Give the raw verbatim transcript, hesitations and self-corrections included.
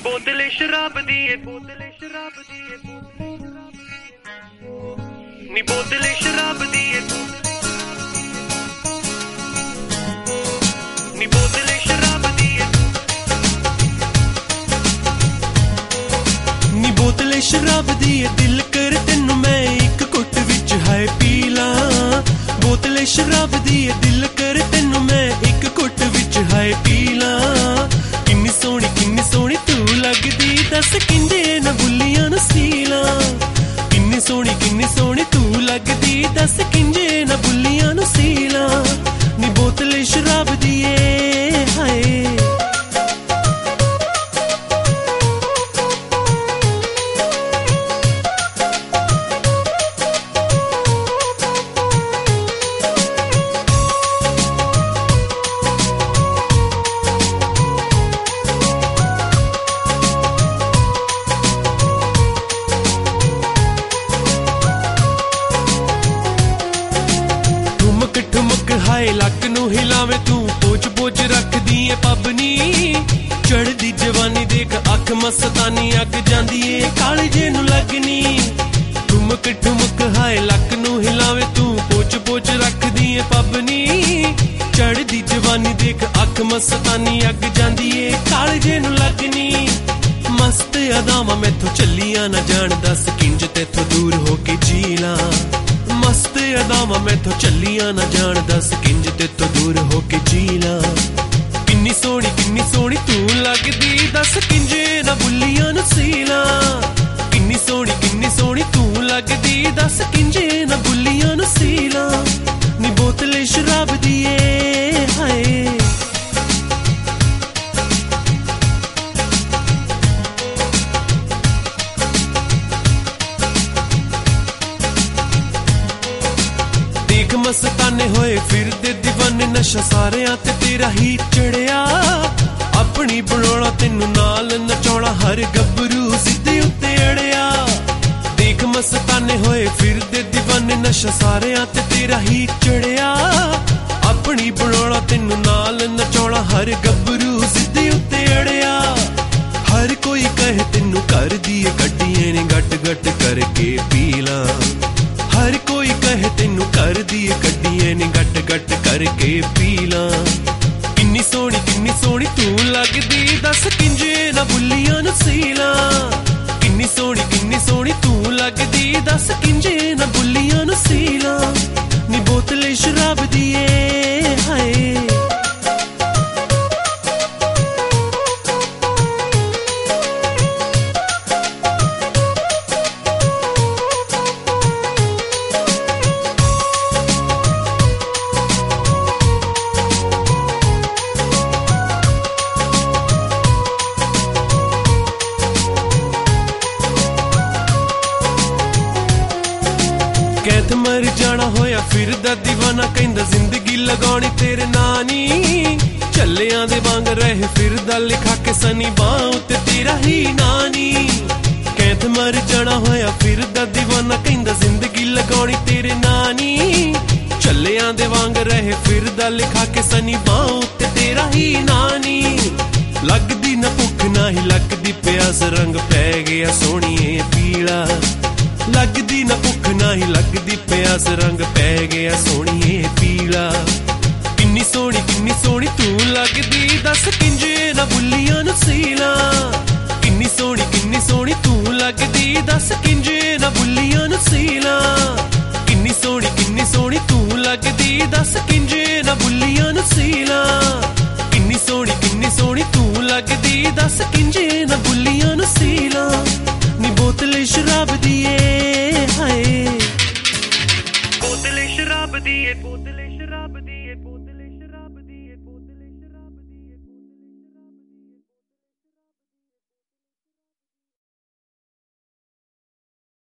बोतले शराब दी है बोतले शराब दी है नी बोतले शराब दी है नी बोतले शराब दी है नी बोतले शराब दी है दिल कर तेनू मैं एक घुट विच हाय पी ला बोतले शराब दी है दिल कर तेनू मैं एक घुट विच हाय पी ला किन्नी सोहनी किन्नी सोहनी तू लगदी दस किंजे ना बुल्लियां नू सीला किन्नी सोहनी किन्नी सोहनी तू लगदी दस किंजे ना बुल्लियां नू सीला नी बोतले शराब दी है हाय हाय लक नू हिलावे तू पोच पोच रखदी है पबनी चढ़दी जवानी देख अख मस्तानी अग जांदी है कालजे नू लगनी ठुमक ठुमक हाय लक नू हिलावे तू पोच पोच रखदी है पबनी चढ़दी जवानी देख अख मस्तानी अग जांदी है कालजे नू लगनी मस्त अदावां मैथों चलियां ना जान दस किंज तेथों दूर होके जीला मस्त अदावां मैथों चलियां ना जान दस किंज तेथों दूर होके जीला किन्नी सोहनी किन्नी सोहनी तू लगदी दस किंजे ना बुल्लियां नू सीला किन्नी सोहनी किन्नी सोहनी तू लगदी दस किंजे ना बुल्लियां नू सीला नी बोतले शराब दी है हाय मस्ताने होए फिर दे दीवाने नशा सारियां ते तेरा ही चढ़िया अपनी बनौला तेनू नाल नचौला हर गबरू सिद्धे उत्ते अड़िया देख मस्ताने होए फिर दे दीवाने नशा सारियां ते तेरा ही चढ़िया अपनी बनौला तेनू नाल नचौला हर गबरू सिद्धे उत्ते अड़िया हर कोई कहे तेनू कर दिए गड्डियां ने गट गट करके पीला हर कोई कहे तेनू कर दिए गड्डियां ने गट गट करके पीला किन्नी सोहनी किन्नी सोहनी तू लगदी दस किंजे ना बुल्लियां नू सीला किन्नी सोहनी किन्नी सोहनी तू लगदी दस किंजे ना बुल्लियां नू सीला नी बोतले शराब दी है हाय कैद मर जाना होया फिर दा दीवाना कहंदा जिंदगी लगानी तेरे नानी चलियां दे वांग रहे फिर दा लिखा के सनी बां उत्ते तेरा ही नानी कैद मर जाना होया फिर दा दीवाना कहंदा जिंदगी लगानी तेरे नानी चलियां दे वांग रहे फिर दा लिखा के सनी बां उत्ते तेरा ही नानी लगदी ना भुख ना ही लगदी प्यास रंग पै गया सोहणीए पीला लगदी ना भुख ना ही लगदी प्यास रंग पै गया सोहणीए पीला किन्नी सोहनी किन्नी सोहनी तू लगदी दस किंजे ना बुल्लियां नू सीला किन्नी सोहनी किन्नी सोहनी तू लगदी दस किंजे ना बुल्लियां नू सीला किन्नी सोहनी किन्नी सोहनी तू लगदी दस किंजे ना बुल्लियां नू सीला किन्नी सोहनी किन्नी सोहनी तू लगदी दस किंजे ना बुल्लियां नू सीला नी बोतले शराब दी है हाय बोतले शराब दी है बोतले